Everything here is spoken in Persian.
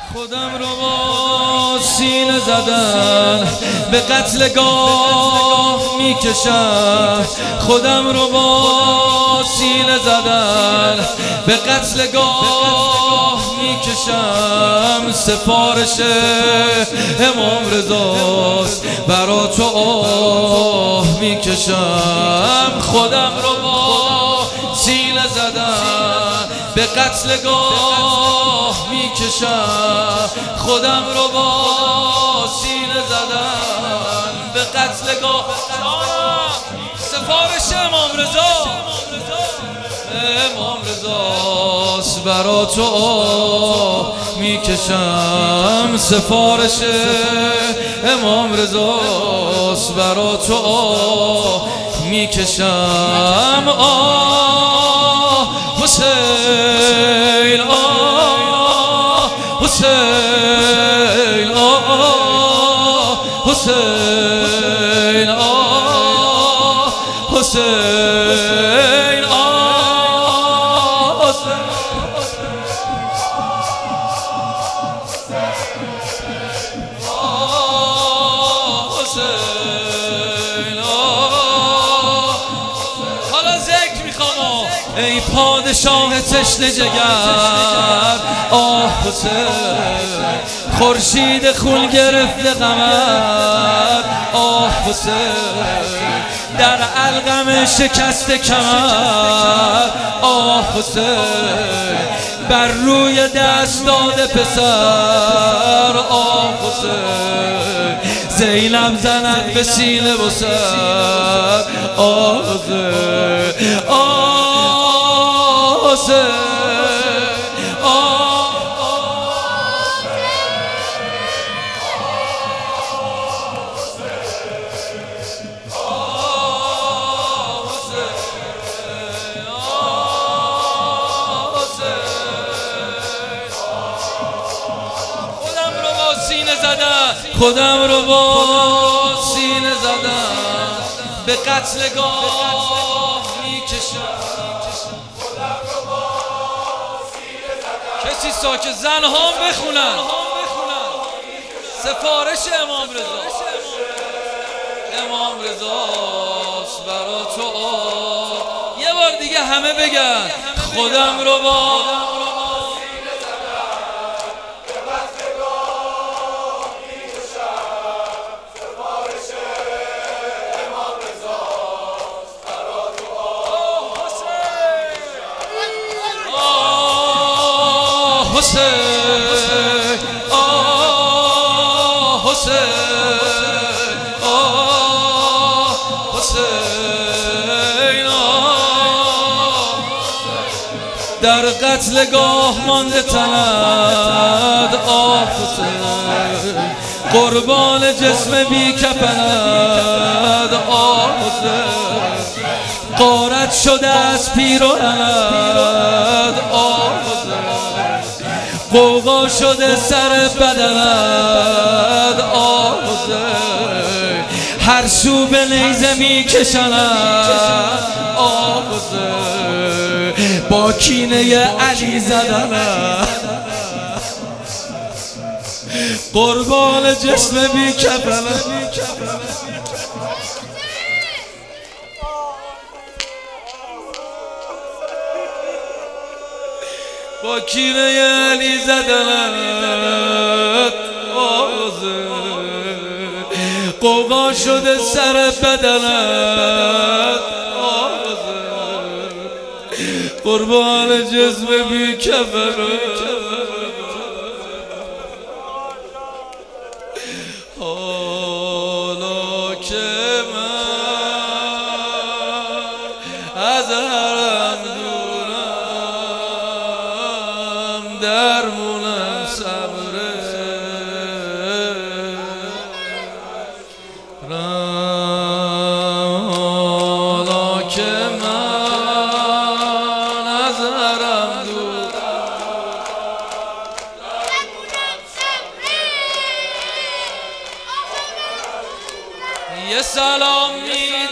خودم رو با سینه زدن به قتلگاه میکشم. خودم رو با سینه زدن به قتلگاه میکشم. سفارش امام رضاست برا تو آه میکشم. خودم رو با سینه زدن به قتلگاه میکشم. خودم رو با سینه زدن به قتلگاه. سفارش امام رضا، امام رضاست برا تو آه میکشم. سفارش امام رضاست برا تو آه میکشم. آه حسین، آه حسین، آه حسین، آه حسین، آه حسین. حالا ذکر میخوام. ای پادشاه تشنه جگر، آه حسین، خورشید خون گرفته قمر، آه حسین، در علقم شکست کمر، آه حسین، بر روی دست داده پسر، آه حسین، زینب زند به سینه و سر، آه حسین، آه حسین، خودم رو با سینه زدن به قتلگاه میکشم. کسی ساکت، زنها بخونن سفارش امام رضا. امام رضاست برا تو آه. یه بار دیگه همه بگن خودم رو با حسین، آه حسین، آه حسین، آه در قتلگاه مانده تند، آه حسین، قربان جسم بی کفند، آه حسین، غارت شده از پیر و علد، آه حسین، غوغا شده سر بدنت، آه حسین، هر سو به نیزه میکشند، آه حسین، با کینه علی زدنت، قربان جسم بی کفنت. با کینه علی زدنت، آه حسین، غوغا شده سر بدنت، آه حسین، قربان جسم بی کفنت. حالا که من از حرم دورم، درمونم صبره، حالا که من از حرم دورم، درمونم صبره. یه سلام میدم